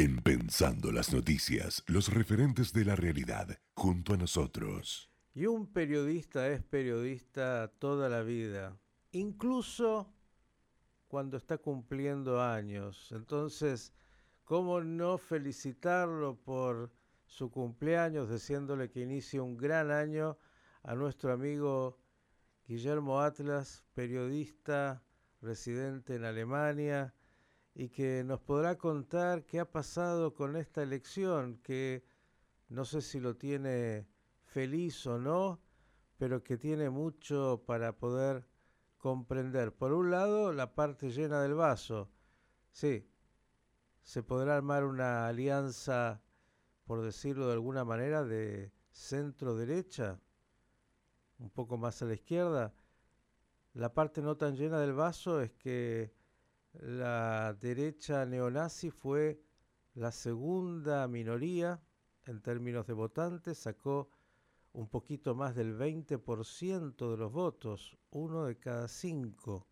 En Pensando las Noticias, los referentes de la realidad junto a nosotros. Y un periodista es periodista toda la vida, incluso cuando está cumpliendo años. Entonces, ¿cómo no felicitarlo por su cumpleaños, deseándole que inicie un gran año a nuestro amigo Guillermo Atlas, periodista residente en Alemania, y que nos podrá contar qué ha pasado con esta elección, que no sé si lo tiene feliz o no, pero que tiene mucho para poder comprender. Por un lado, la parte llena del vaso. Sí, se podrá armar una alianza, por decirlo de alguna manera, de centro-derecha, un poco más a la izquierda. La parte no tan llena del vaso es que la derecha neonazi fue la segunda minoría en términos de votantes, sacó un poquito más del 20% de los votos, uno de cada cinco.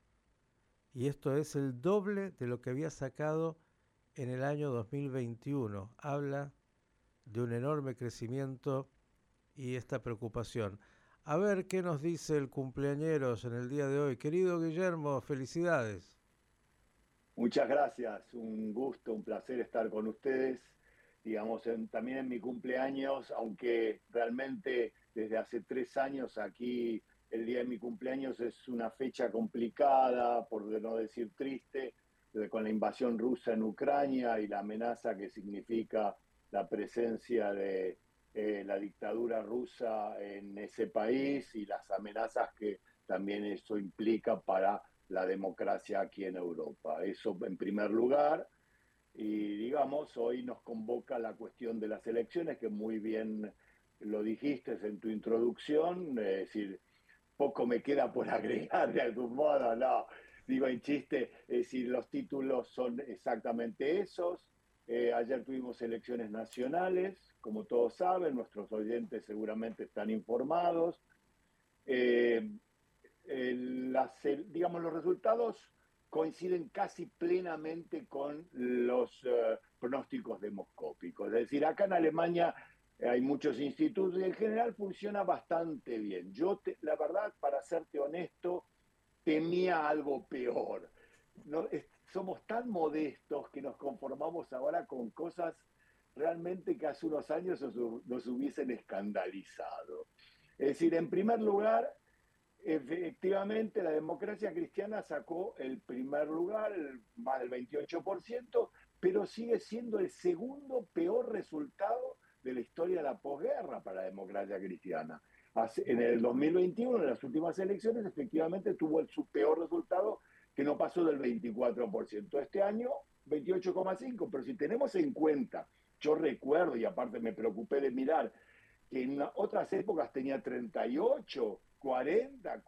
Y esto es el doble de lo que había sacado en el año 2021. Habla de un enorme crecimiento y esta preocupación. A ver qué nos dice el cumpleañeros en el día de hoy. Querido Guillermo, felicidades. Muchas gracias, un gusto, un placer estar con ustedes. Digamos, también en mi cumpleaños, aunque realmente desde hace 3 años aquí el día de mi cumpleaños es una fecha complicada, por no decir triste, con la invasión rusa en Ucrania y la amenaza que significa la presencia de la dictadura rusa en ese país y las amenazas que también eso implica para la democracia aquí en Europa. Eso en primer lugar. Y digamos, hoy nos convoca la cuestión de las elecciones, que muy bien lo dijiste en tu introducción, es decir, poco me queda por agregar de algún modo, no, digo en chiste, es decir, los títulos son exactamente esos. Ayer tuvimos elecciones nacionales, como todos saben, nuestros oyentes seguramente están informados. Eh, digamos, los resultados coinciden casi plenamente con los pronósticos demoscópicos. Es decir, acá en Alemania hay muchos institutos y en general funciona bastante bien. La verdad, para serte honesto, temía algo peor. No, somos tan modestos que nos conformamos ahora con cosas realmente que hace unos años nos hubiesen escandalizado. Es decir, en primer lugar, efectivamente, la democracia cristiana sacó el primer lugar, más del 28%, pero sigue siendo el segundo peor resultado de la historia de la posguerra para la democracia cristiana. En el 2021, en las últimas elecciones, efectivamente tuvo su peor resultado, que no pasó del 24%. Este año, 28,5%, pero si tenemos en cuenta, yo recuerdo, y aparte me preocupé de mirar, que en otras épocas tenía 38, 40,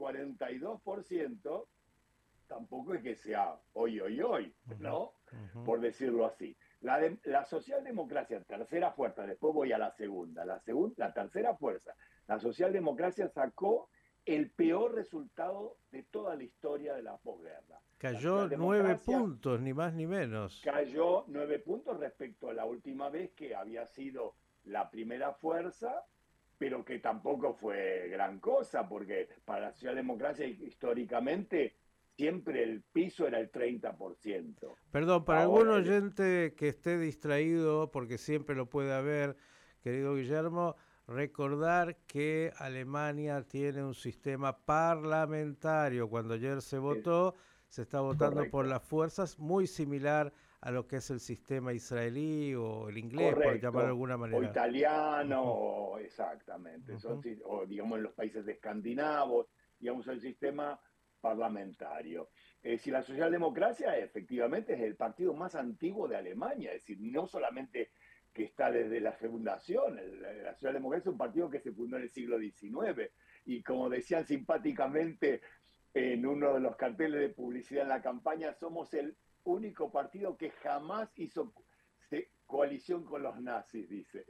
42%, tampoco es que sea hoy, hoy, hoy, ¿no? Por decirlo así. La socialdemocracia, tercera fuerza, después voy a la segunda. La tercera fuerza, la socialdemocracia sacó el peor resultado de toda la historia de la posguerra. La Cayó 9 socialdemocracia puntos, ni más ni menos. cayó 9 puntos respecto a la última vez que había sido la primera fuerza, pero que tampoco fue gran cosa, porque para la socialdemocracia históricamente siempre el piso era el 30%. Perdón, para algún Ahora, oyente que esté distraído, porque siempre lo puede haber, querido Guillermo, recordar que Alemania tiene un sistema parlamentario. Cuando ayer se es votó, se está votando por correcto, las fuerzas, muy similar a lo que es el sistema israelí o el inglés, por llamarlo de correcto, alguna o manera. italiano, Ujú, exactamente, ujú. o digamos en los países escandinavos, digamos el sistema parlamentario. Si la socialdemocracia efectivamente es el partido más antiguo de Alemania, es decir, no solamente que está desde la fundación, la socialdemocracia es un partido que se fundó en el siglo XIX y como decían simpáticamente en uno de los carteles de publicidad en la campaña, somos el único partido que jamás hizo coalición con los nazis, dice.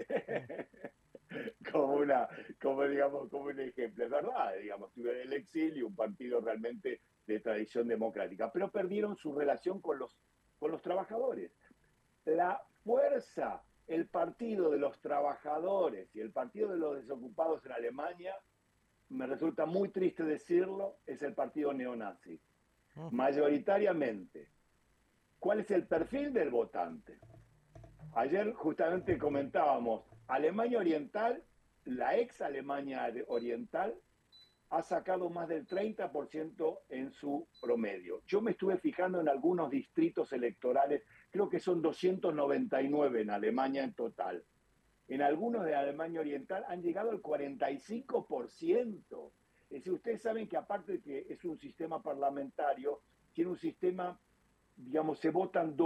como una, como digamos, como un ejemplo. Es verdad, digamos, tuvieron el exilio, un partido realmente de tradición democrática, pero perdieron su relación con los trabajadores. La fuerza, el partido de los trabajadores y el partido de los desocupados en Alemania, me resulta muy triste decirlo, es el partido neonazi. Mayoritariamente. ¿Cuál es el perfil del votante? Ayer justamente comentábamos, Alemania Oriental, la ex Alemania Oriental, ha sacado más del 30% en su promedio. Yo me estuve fijando en algunos distritos electorales, creo que son 299 en Alemania en total. En algunos de Alemania Oriental han llegado al 45%. Es decir, ustedes saben que aparte de que es un sistema parlamentario, tiene un sistema, digamos, se votan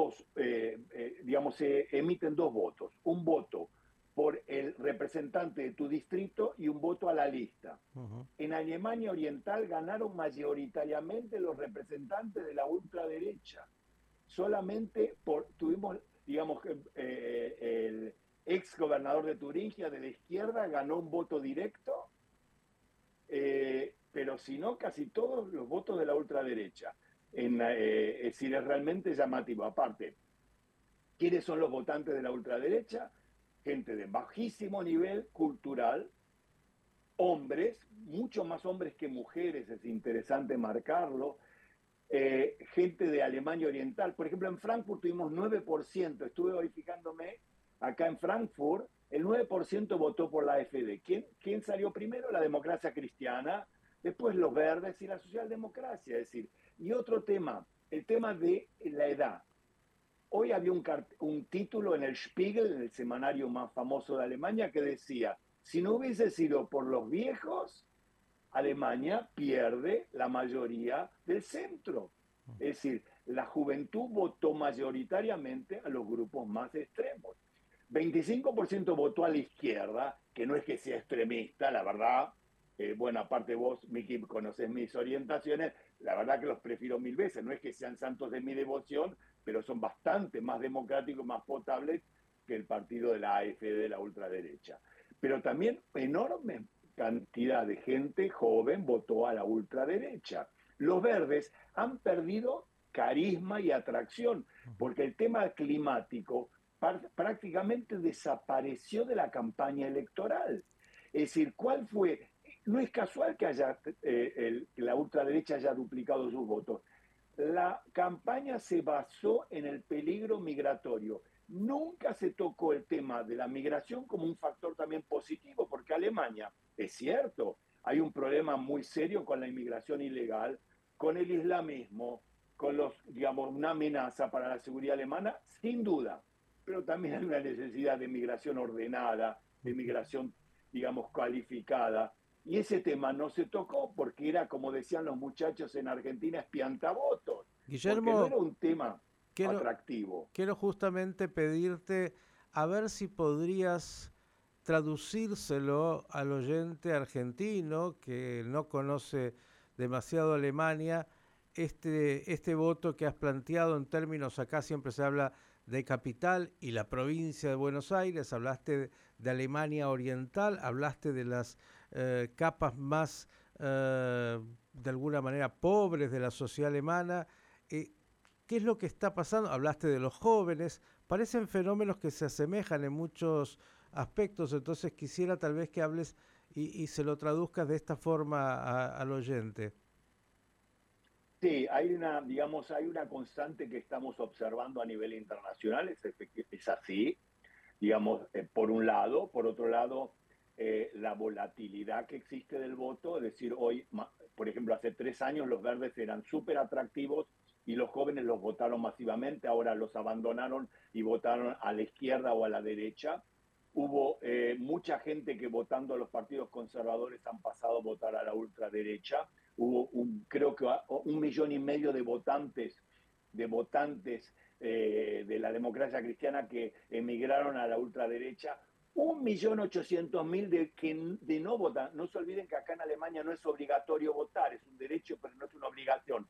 se emiten dos votos. Un voto por el representante de tu distrito y un voto a la lista. En Alemania Oriental ganaron mayoritariamente los representantes de la ultraderecha. Solamente tuvimos, digamos, el ex gobernador de Turingia de la izquierda ganó un voto directo, pero si no, casi todos los votos de la ultraderecha. Es decir, es realmente llamativo. Aparte, ¿quiénes son los votantes de la ultraderecha? Gente de bajísimo nivel cultural, hombres, mucho más hombres que mujeres, es interesante marcarlo, gente de Alemania Oriental. Por ejemplo, en Frankfurt tuvimos 9%, estuve hoy fijándome, acá en Frankfurt, el 9% votó por la AfD. ¿Quién salió primero? La democracia cristiana, después los verdes y la socialdemocracia. Es decir, y otro tema, el tema de la edad. Hoy había un título en el Spiegel, en el semanario más famoso de Alemania, que decía, si no hubiese sido por los viejos, Alemania pierde la mayoría del centro. Es decir, la juventud votó mayoritariamente a los grupos más extremos. 25% votó a la izquierda, que no es que sea extremista, la verdad. Bueno, aparte vos, Miki, conoces mis orientaciones, la verdad que los prefiero 1000 veces. No es que sean santos de mi devoción, pero son bastante más democráticos, más potables que el partido de la AfD, de la ultraderecha. Pero también enorme cantidad de gente joven votó a la ultraderecha. Los verdes han perdido carisma y atracción, porque el tema climático prácticamente desapareció de la campaña electoral. Es decir, ¿cuál fue? No es casual que la ultraderecha haya duplicado sus votos. La campaña se basó en el peligro migratorio. Nunca se tocó el tema de la migración como un factor también positivo, porque Alemania, es cierto, hay un problema muy serio con la inmigración ilegal, con el islamismo, con una amenaza para la seguridad alemana, sin duda, pero también hay una necesidad de migración ordenada, de migración, digamos, cualificada. Y ese tema no se tocó porque era, como decían los muchachos en Argentina, espiantavotos. Porque no era Guillermo, un tema atractivo. quiero justamente pedirte a ver si podrías traducírselo al oyente argentino que no conoce demasiado Alemania, este voto que has planteado en términos, acá siempre se habla de capital y la provincia de Buenos Aires, hablaste de Alemania Oriental, hablaste de las capas más, de alguna manera, pobres de la sociedad alemana. ¿Qué es lo que está pasando? Hablaste de los jóvenes, parecen fenómenos que se asemejan en muchos aspectos, entonces quisiera tal vez que hables y se lo traduzcas de esta forma al oyente. Sí, hay una constante que estamos observando a nivel internacional, es así, digamos, por un lado. Por otro lado, la volatilidad que existe del voto, es decir, hoy, por ejemplo, hace 3 años los verdes eran súper atractivos y los jóvenes los votaron masivamente, ahora los abandonaron y votaron a la izquierda o a la derecha. Hubo mucha gente que votando a los partidos conservadores han pasado a votar a la ultraderecha. Hubo creo que 1,5 millones de votantes de la democracia cristiana que emigraron a la ultraderecha. 1.800.000 de no votan. No se olviden que acá en Alemania no es obligatorio votar, es un derecho, pero no es una obligación.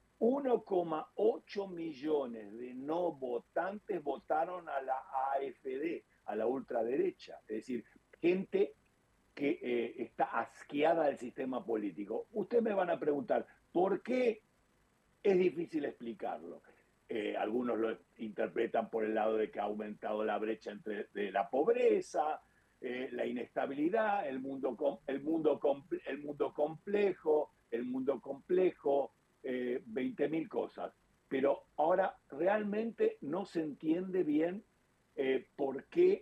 1,8 millones de no votantes votaron a la AfD, a la ultraderecha. Es decir, gente que está asqueada del sistema político. Ustedes me van a preguntar, ¿por qué? Es difícil explicarlo. algunos lo interpretan por el lado de que ha aumentado la brecha de la pobreza, la inestabilidad, el mundo complejo, 20.000 cosas. Pero ahora realmente no se entiende bien por qué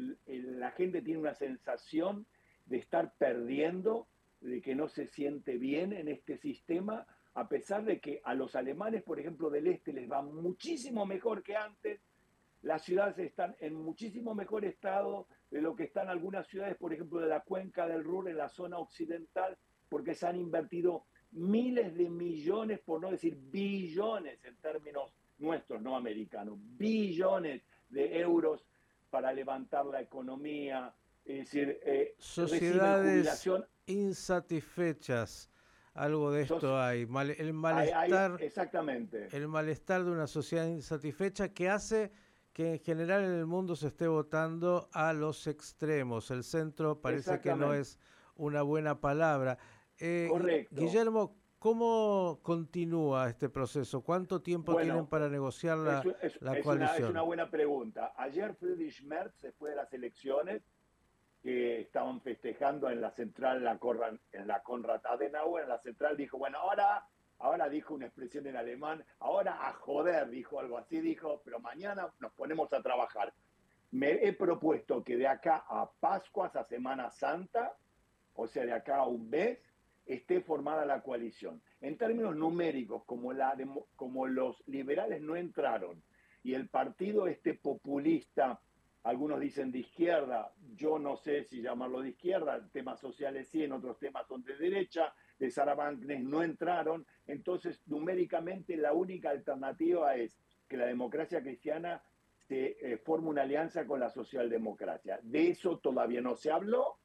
la gente tiene una sensación de estar perdiendo, de que no se siente bien en este sistema, a pesar de que a los alemanes, por ejemplo, del este les va muchísimo mejor que antes. Las ciudades están en muchísimo mejor estado de lo que están algunas ciudades, por ejemplo, de la cuenca del Ruhr, en la zona occidental, porque se han invertido miles de millones, por no decir billones en términos nuestros, no americanos, billones de euros para levantar la economía, es decir, sociedades insatisfechas, algo de esto hay. El malestar, exactamente. El malestar de una sociedad insatisfecha que hace que en general en el mundo se esté votando a los extremos. El centro parece que no es una buena palabra. Correcto. Guillermo, ¿cómo continúa este proceso? ¿Cuánto tiempo tienen para negociar la coalición? Es una buena pregunta. Ayer Friedrich Merz, después de las elecciones, que estaban festejando en la central, en la Konrad Adenauer, en la central dijo, bueno, ahora dijo una expresión en alemán, ahora a joder, dijo algo así, dijo, pero mañana nos ponemos a trabajar. Me he propuesto que de acá a Pascuas, a Semana Santa, o sea, de acá a un mes, esté formada la coalición. En términos numéricos, como los liberales no entraron y el partido populista, algunos dicen de izquierda, yo no sé si llamarlo de izquierda, en temas sociales sí, en otros temas son de derecha, de Sarah Wagenknecht no entraron, entonces numéricamente la única alternativa es que la democracia cristiana se forme una alianza con la socialdemocracia. De eso todavía no se habló,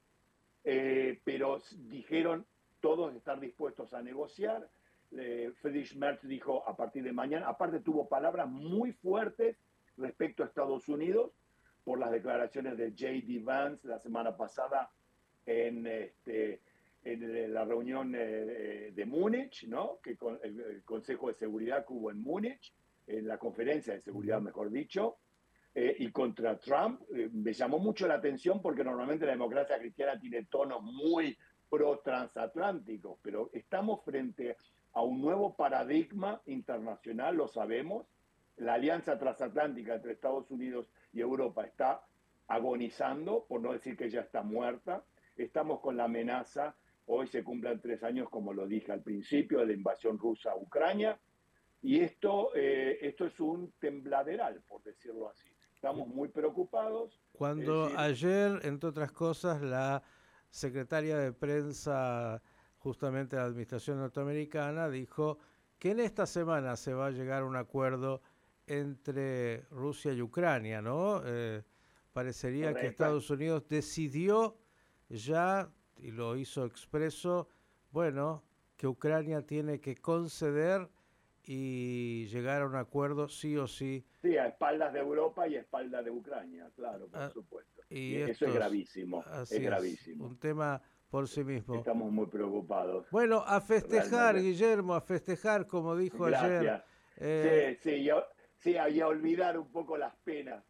pero dijeron todos estar dispuestos a negociar. Friedrich Merz dijo a partir de mañana, aparte tuvo palabras muy fuertes respecto a Estados Unidos por las declaraciones de J.D. Vance la semana pasada en la reunión de Múnich, ¿no? Que con el Consejo de Seguridad que hubo en Múnich, en la conferencia de seguridad, mejor dicho, y contra Trump. Me llamó mucho la atención porque normalmente la democracia cristiana tiene tonos muy pro-transatlánticos, pero estamos frente a un nuevo paradigma internacional, lo sabemos. La alianza transatlántica entre Estados Unidos y Europa está agonizando, por no decir que ya está muerta. Estamos con la amenaza, hoy se cumplen 3 años, como lo dije al principio, de la invasión rusa a Ucrania, y esto es un tembladeral, por decirlo así. Estamos muy preocupados. Cuando ayer, entre otras cosas, la secretaria de prensa justamente de la administración norteamericana dijo que en esta semana se va a llegar a un acuerdo entre Rusia y Ucrania, ¿no? Parecería Correcto. Que Estados Unidos decidió ya, y lo hizo expreso, bueno, que Ucrania tiene que conceder y llegar a un acuerdo sí o sí. Sí, a espaldas de Europa y a espaldas de Ucrania, claro, por supuesto. Y eso es gravísimo, es gravísimo. Un tema por sí mismo. Estamos muy preocupados. Bueno, a festejar, realmente. Guillermo, a festejar, como dijo Gracias. ayer. Sí, y a olvidar un poco las penas.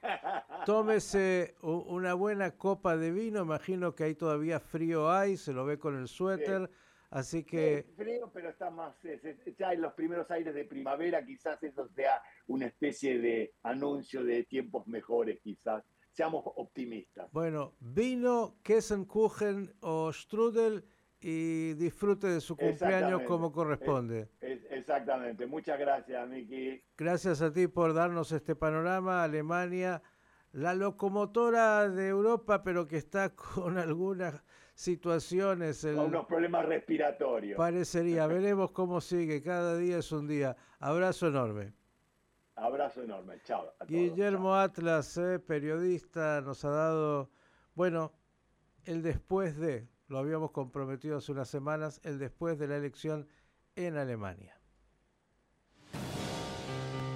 Tómese una buena copa de vino, imagino que ahí todavía frío hay, se lo ve con el suéter, sí. Así que... Sí, frío, pero está más, ya en los primeros aires de primavera, quizás eso sea una especie de anuncio de tiempos mejores, quizás. Seamos optimistas. Bueno, vino, Käsekuchen o strudel y disfrute de su cumpleaños como corresponde. Exactamente. Muchas gracias, Miki. Gracias a ti por darnos este panorama. Alemania, la locomotora de Europa, pero que está con algunas situaciones. Con unos problemas respiratorios. Parecería. Veremos cómo sigue. Cada día es un día. Abrazo enorme. Abrazo enorme. Chao. Guillermo Chao. Atlas, periodista, nos ha dado, bueno, el después de, lo habíamos comprometido hace unas semanas, el después de la elección en Alemania.